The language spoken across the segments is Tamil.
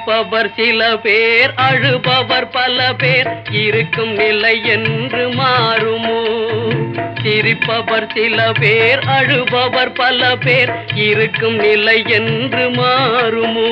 சிரிப்பவர் சில பேர், அழுபவர் பல பேர், இருக்கும் நிலை என்று மாறுமோ? சிரிப்பவர் சில பேர், அழுபவர் பல பேர், இருக்கும் நிலை என்று மாறுமோ?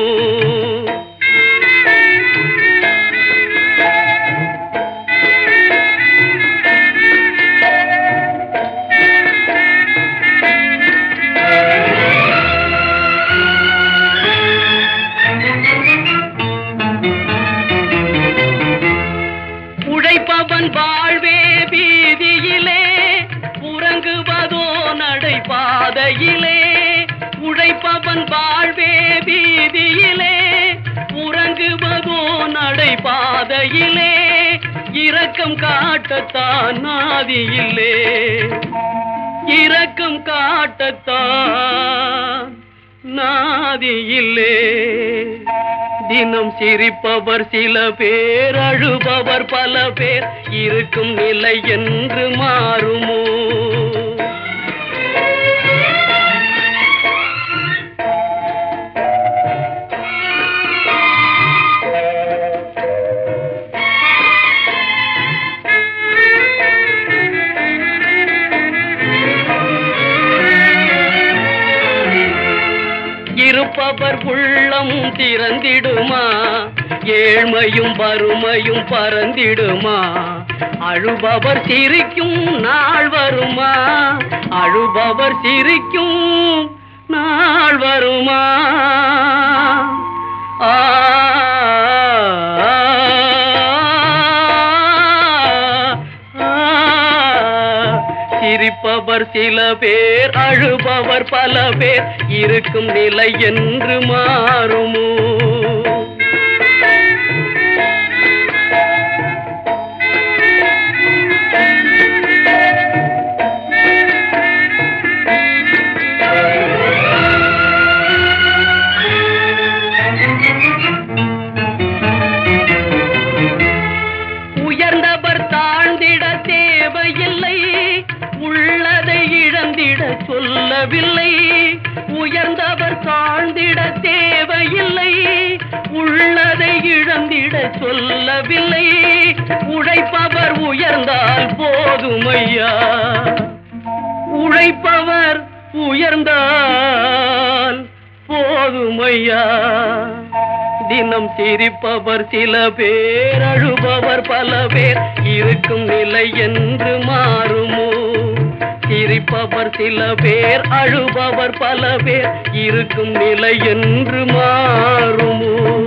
உழைப்பவன் வாழ்வே வீதியிலே, உறங்குவதோ நடைபாதையிலே. உழைப்பவன் வாழ்வே வீதியிலே, உறங்குவதோ நடைபாதையிலே. இரக்கம் காட்டத்தான் நாதியில்லே, இரக்கம் காட்டத்தான் நாதியில்லே. தினம் சிரிப்பவர் சில பேர், அழுபவர் பல பேர், இருக்கும் நிலை என்று மாறுமோ? இருப்பவர் உள்ளம் திறந்திடுமா? ஏழ்மையும் வறுமையும் பறந்திடுமா? அழுபவர் சிரிக்கும் நாள் வருமா? அழுபவர் சிரிக்கும் நாள் வருமா? சிரிப்பவர் சில பேர், அழுபவர் பல பேர், இருக்கும் நிலை என்று மாறுமோ? உயர்ந்தவர் தாழ்ந்திட தேவையில்லை, உள்ளதை இழந்திட சொல்லவில்லை. உயர்ந்தவர் தாழ்ந்திட தேவையில்லை, உள்ளதை இழந்திட சொல்லவில்லை. உழைப்பவர் உயர்ந்தால் போதுமையா, உழைப்பவர் உயர்ந்தால் போதுமையா. தினம் சிரிப்பவர் சில பேர், அழுபவர் பல பேர், இருக்கும் நிலை என்று மாறுமோ? சிரிப்பவர் சில பேர், அழுபவர் பல பேர், இருக்கும் நிலை என்று மாறுமோ?